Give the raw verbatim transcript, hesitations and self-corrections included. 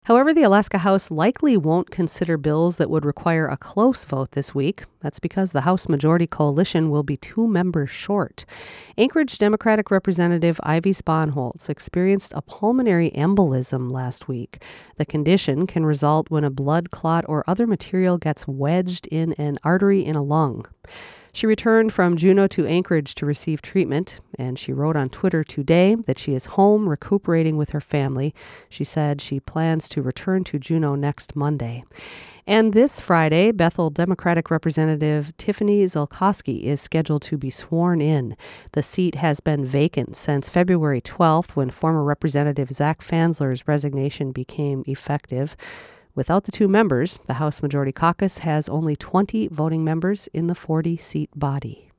However, the Alaska House likely won't consider bills that would require a close vote this week. That's because the House Majority Coalition will be two members short. Anchorage Democratic Representative Ivy Sponholz experienced a pulmonary embolism last week. The condition can result when a blood clot or other material gets wedged in an artery in a lung. She returned from Juneau to Anchorage to receive treatment, and she wrote on Twitter today that she is home recuperating with her family. She said she plans to return to Juneau next Monday. And this Friday, Bethel Democratic Representative Tiffany Ziolkowski is scheduled to be sworn in. The seat has been vacant since February twelfth, when former Representative Zach Fansler's resignation became effective. Without the two members, the House Majority Caucus has only twenty voting members in the forty-seat body.